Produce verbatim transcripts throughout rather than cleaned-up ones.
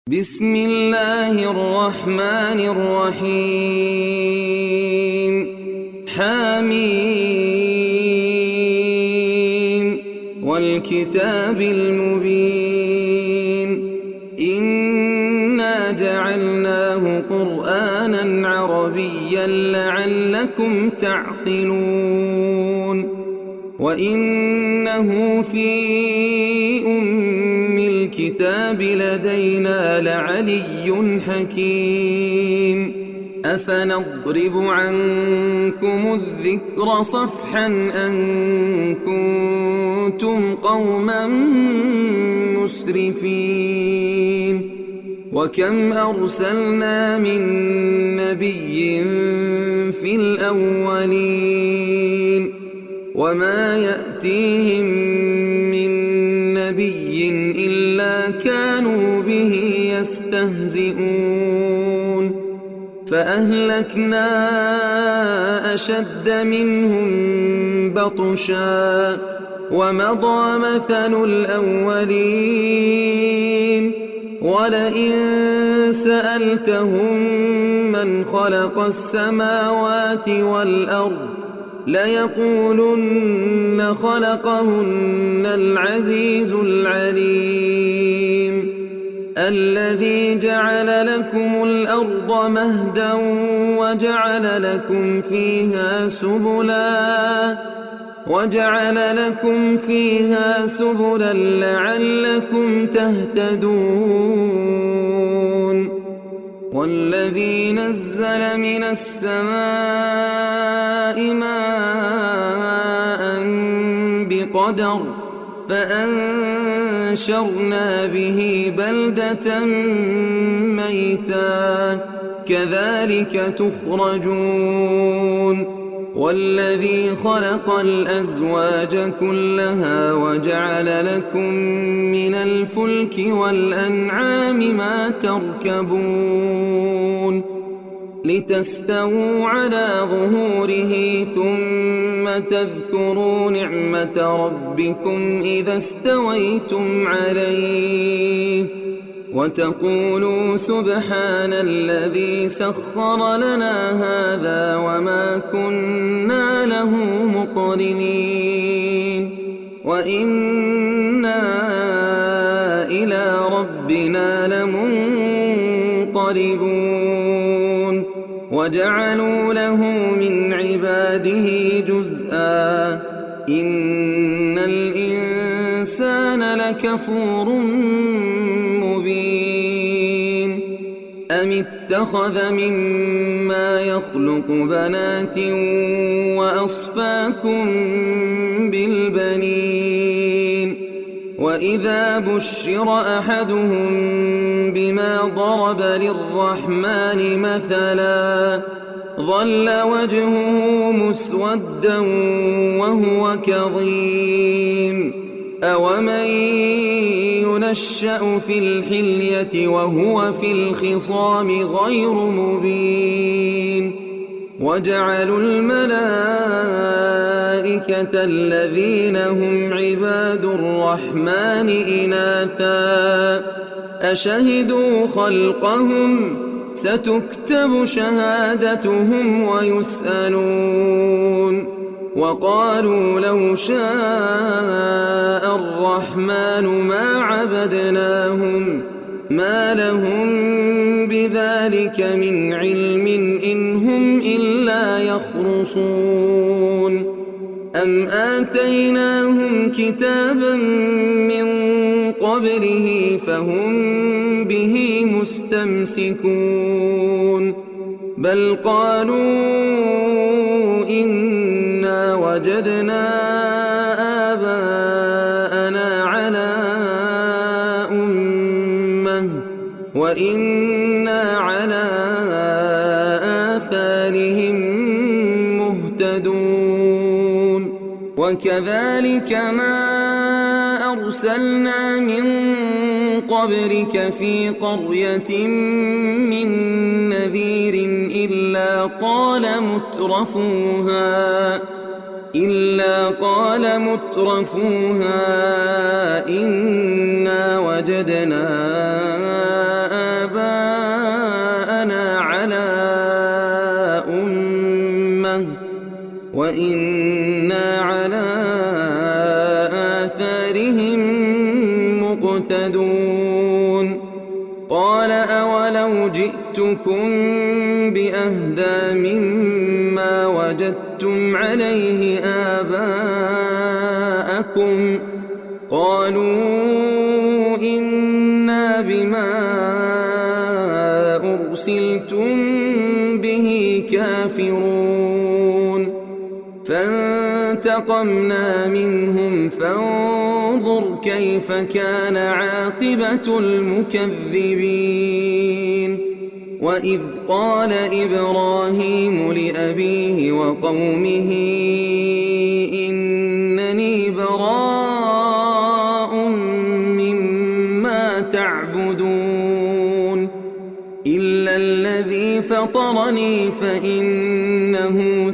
بسم الله الرحمن الرحيم حميم والكتاب المبين إنا جعلناه قرآنا عربيا لعلكم تعقلون وإنه في أم الكتاب لدينا لعلي حكيم أفنضرب عنكم الذكر صفحا أن كنتم قوما مسرفين وكم أرسلنا من نبي في الأولين وما يأتيهم من نبي إلا كانوا به يستهزئون فأهلكنا أشد منهم بطشا ومضى مثل الأولين ولئن سألتهم من خلق السماوات والأرض ليقولن خلقهن العزيز العليم الذي جعل لكم الأرض مهدا وجعل لكم فيها سبلا وجعل لكم فيها سبلا لعلكم تهتدون والذي نزل من السماء ماء بقدر فأنشرنا به بلدة ميتا كذلك تخرجون والذي خلق الأزواج كلها وجعل لكم من الفلك والأنعام ما تركبون لتستووا على ظهوره ثم تذكروا نعمة ربكم إذا استويتم عليه وتقولوا سبحان الذي سخر لنا هذا وما كنا له مقرنين وإنا إلى ربنا لمنقلبون وجعلوا له من عباده جزءا إن الإنسان لكفور مبين أم اتخذ مما يخلق بنات وأصفاكم بالبنين وإذا بشر أحدهم بما ضرب للرحمن مثلا ظل وجهه مسودا وهو كظيم أومن ينشأ في الحلية وهو في الخصام غير مبين وجعلوا الملائكة الذين هم عباد الرحمن إناثا أشهدوا خلقهم ستكتب شهادتهم ويسألون وقالوا لو شاء الرحمن ما عبدناهم ما لهم بذلك من علم إن هم إلا يخرصون أم آتيناهم كتابا من قبله فهم به مستمسكون بل قالوا إنا وجدنا آباءنا على أمة وإنا على آثارهم مهتدون وكذلك ما أرسلنا من قبلك في قرية من نذير إلا قال مترفوها إلا قال مترفوها إنا وجدنا قال أولو جئتكم بأهدى مما وجدتم عليه آباءكم قالوا إنا بما أرسلتم به كافرون فانتقمنا منهم فانظر كيف كان عاقبة المكذبين وإذ قال إبراهيم لأبيه وقومه إنني براء مما تعبدون إلا الذي فطرني فإنه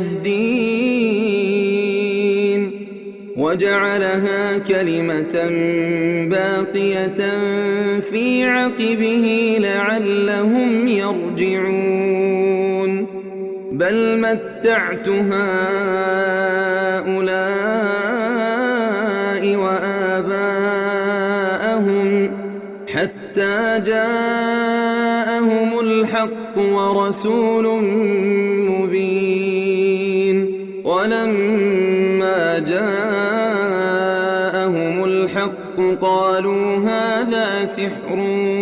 سيهدين وجعلها كلمة باقية في عقبه لعلهم يرجعون بل متعت هؤلاء وآباءهم حتى جاءهم الحق ورسول مبين ولما جاءهم الحق قالوا هذا سحر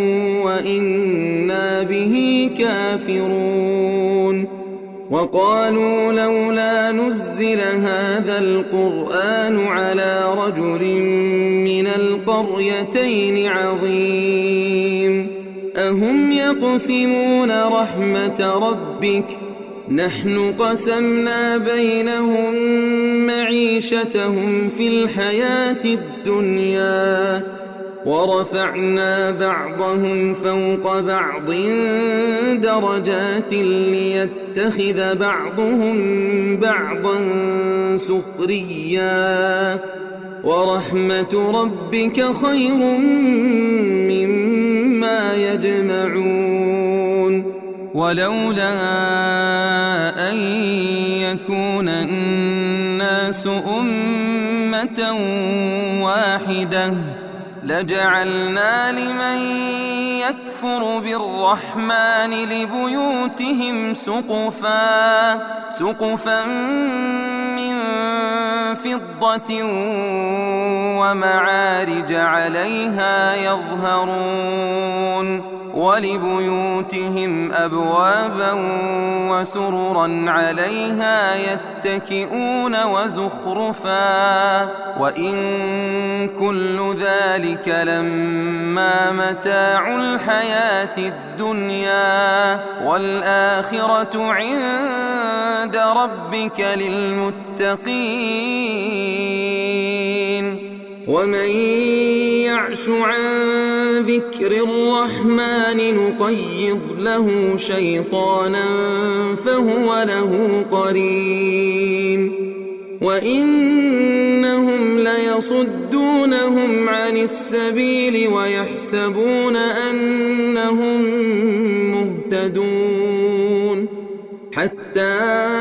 وإنا به كافرون وقالوا لولا نزل هذا القرآن على رجل من القريتين عظيم أهم يقسمون رحمة ربك نحن قسمنا بينهم معيشتهم في الحياة الدنيا ورفعنا بعضهم فوق بعض درجات ليتخذ بعضهم بعضا سخريا ورحمة ربك خير مما يجمعون ولولا أن يكون الناس أمة واحدة لجعلنا لمن يكفر بالرحمن لبيوتهم سقفا سقفا من فضة ومعارج عليها يظهرون ولبيوتهم أبوابا وسررا عليها يتكئون وزخرفا وإن كل ذلك لما متاع الحياة الدنيا والآخرة عند ربك للمتقين ومن يعش عن ذكر الرحمن نقيض له شيطانا فهو له قرين وإنهم ليصدونهم عن السبيل ويحسبون أنهم مهتدون حتى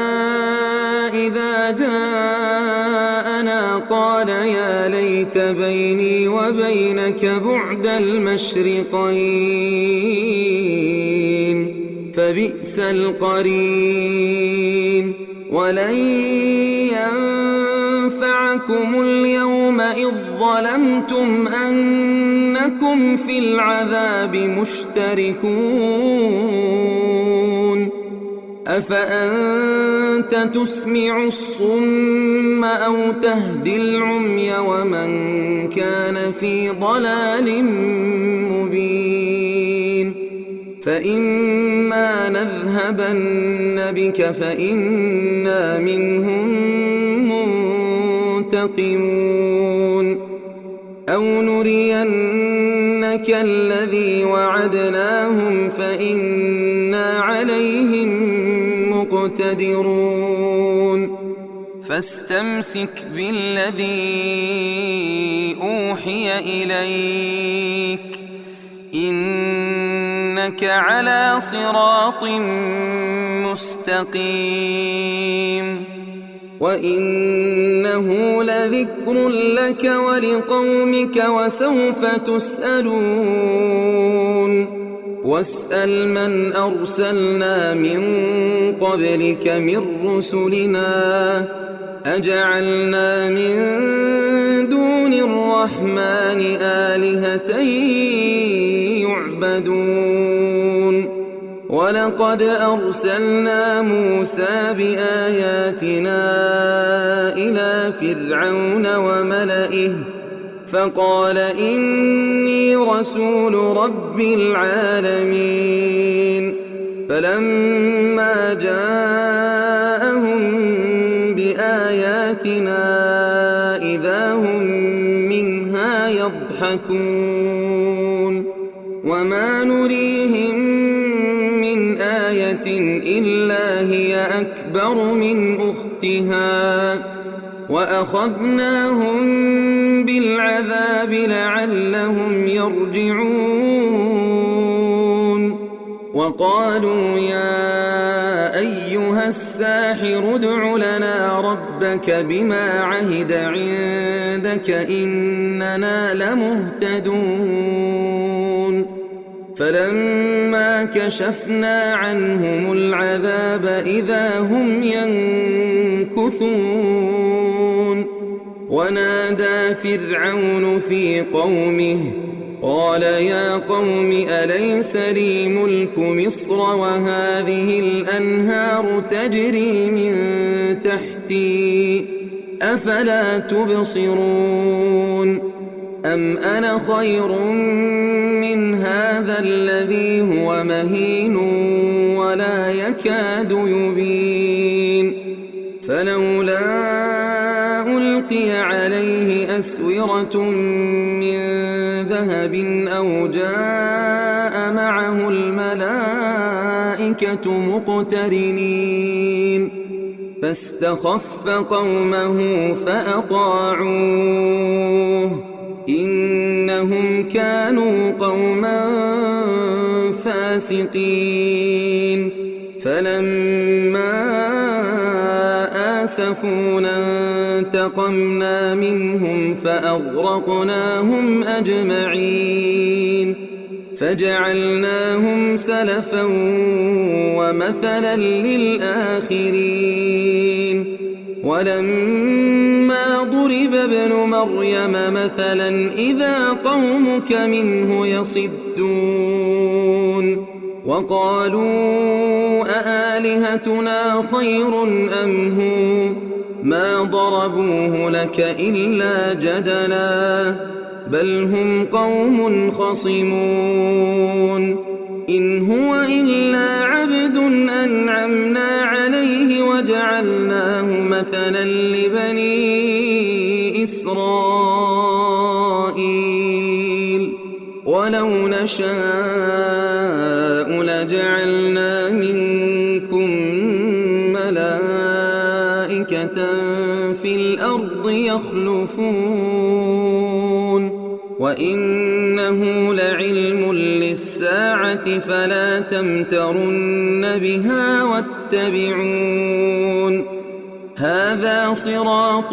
إذا جاءنا قال يا ليت بيني وبينك بعد المشرقين فبئس القرين ولن ينفعكم اليوم إذ ظلمتم أنكم في العذاب مشتركون أفأنت تسمع الصم أو تهدي العمي ومن كان في ضلال مبين فإما نذهبن بك فإنا منهم منتقمون أو نرينك الذي وعدناهم فإنا عليهم مقتدرون فاستمسك بالذي أوحي إليك إنك على صراط مستقيم وإنه لذكر لك ولقومك وسوف تسألون واسأل من أرسلنا من قبلك من رسلنا أجعلنا من دون الرحمن آلهة يعبدون ولقد أرسلنا موسى بآياتنا إلى فرعون وملئه فقال إني رسول رب العالمين فلما جاءهم بآياتنا إذا هم منها يضحكون وما نريهم من آية إلا هي أكبر من أختها وأخذناهم بالعذاب لعلهم يرجعون وقالوا يا أيها الساحر ادع لنا ربك بما عهد عندك إننا لمهتدون فلما كشفنا عنهم العذاب إذا هم ينكثون ونادى فرعون في قومه قال يا قوم أليس لي ملك مصر وهذه الأنهار تجري من تحتي أفلا تبصرون أم أنا خير من هذا الذي هو مهين ولا يكاد يبين فلولا ألقي عليه أسورة من ذهب أو جاء معه الملائكة مقترنين فاستخف قومه فأطاعوه إنهم كانوا قوما فاسقين فلما آسفونا انتقمنا منهم فأغرقناهم أجمعين فجعلناهم سلفا ومثلا للآخرين ولما ضرب ابن مريم مثلا إذا قومك منه يصدون وقالوا أآلهتنا خير أم هو ما ضربوه لك إلا جدلا بل هم قوم خصمون إن هو إلا عبد أنعمنا عليه وجعلناه مثلا لبني إسرائيل ولو نشاء لجعلنا منكم ملائكة في الأرض يخلفون وإنه لعلم للساعة فلا تمترن بها واتبعون هذا صراط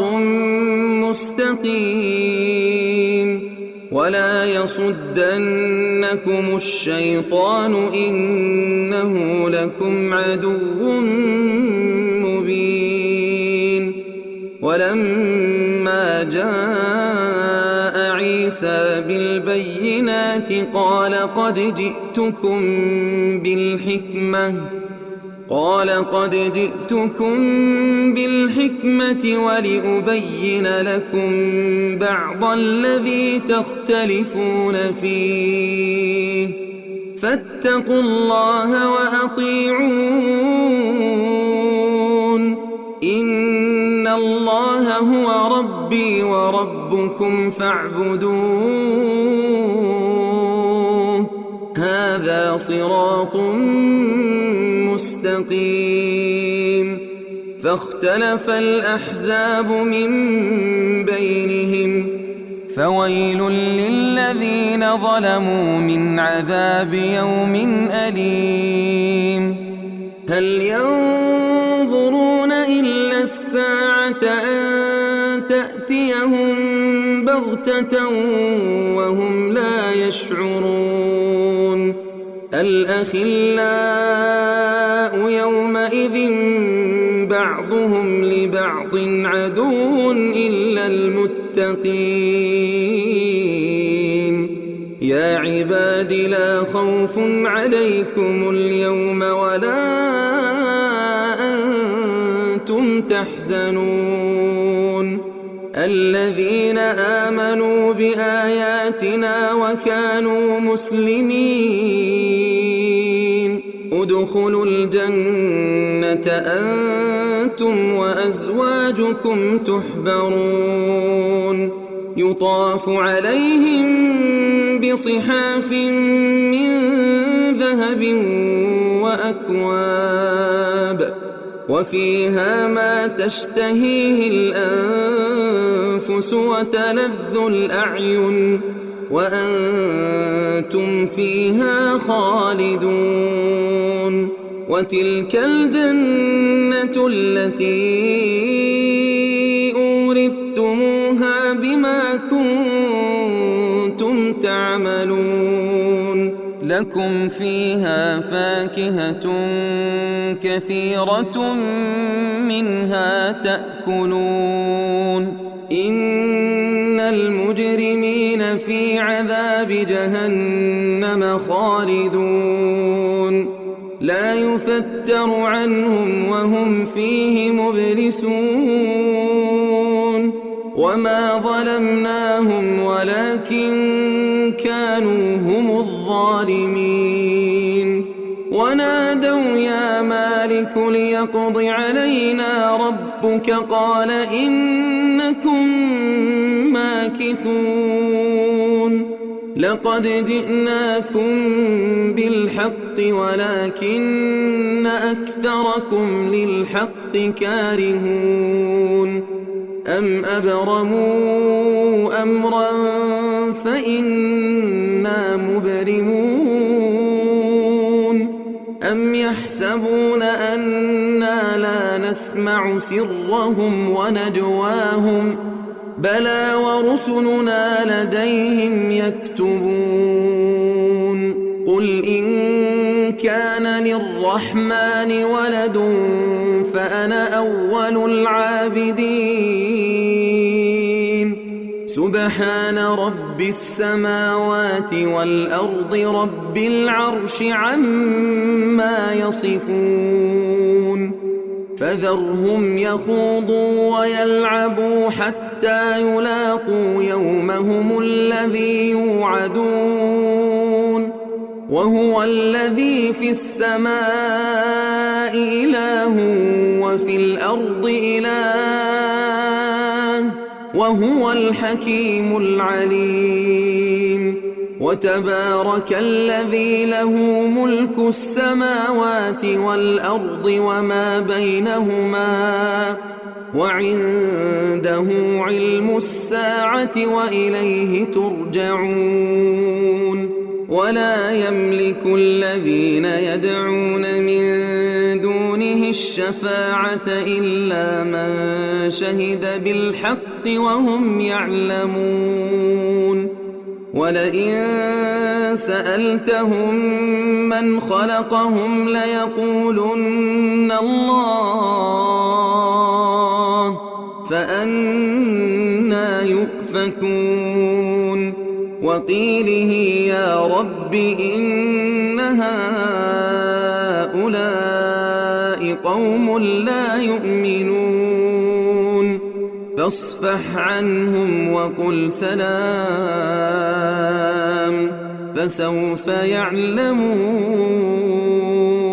مستقيم ولا يصدنكم الشيطان إنه لكم عدو مبين ولما جاء عيسى بالبينات قال قد جئتكم بالحكمة قال قد جئتكم بالحكمة ولأبين لكم بعض الذي تختلفون فيه فاتقوا الله وأطيعون إن الله هو ربي وربكم فاعبدوه هذا صراط مستقيم فاختلف الأحزاب من بينهم فويل للذين ظلموا من عذاب يوم أليم هل ينظرون إلا الساعة أن تأتيهم بغتة وهم لا يشعرون الأخلاء يومئذ بعضهم لبعض عدو إلا المتقين يا عباد لا خوف عليكم اليوم ولا أنتم تحزنون الذين آمنوا بآياتنا وكانوا مسلمين ادخلوا الجنة أنتم وأزواجكم تحبرون يطاف عليهم بصحاف من ذهب وأكواب وفيها ما تشتهيه الأنفس وتلذ الأعين وأنتم فيها خالدون وتلك الجنة التي أورثتموها بما كنتم تعملون لكم فيها فاكهة كثيرة منها تأكلون إن المجرمين في عذاب جهنم خالدون لا يفتر عنهم وهم فيه مبلسون وما ظلمناهم ولكن كانوا هم الظالمين ونادوا يا مالك ليقض علينا ربك قال إنكم ماكثون لقد جئناكم بالحق ولكن أكثركم للحق كارهون أم أبرموا أمرا فإنا مبرمون أم يحسبون أنا لا نسمع سرهم ونجواهم بلى ورسلنا لديهم يكتبون قل إن كان للرحمن ولد فأنا أول العابدين سبحان رب السماوات والأرض رب العرش عما يصفون فذرهم يخوضوا ويلعبوا حتى يلاقوا يومهم الذي يوعدون وهو الذي في السماء إله وفي الأرض إله وهو الحكيم العليم وتبارك الذي له ملك السماوات والأرض وما بينهما وعنده علم الساعة وإليه ترجعون ولا يملك الذين يدعون من دونه الشفاعة إلا من شهد بالحق وهم يعلمون ولئن سألتهم من خلقهم ليقولن الله فأنى يؤفكون وقيله يا رب إن هؤلاء قوم لا يؤمنون فاصفح عنهم وقل سلام فسوف يعلمون.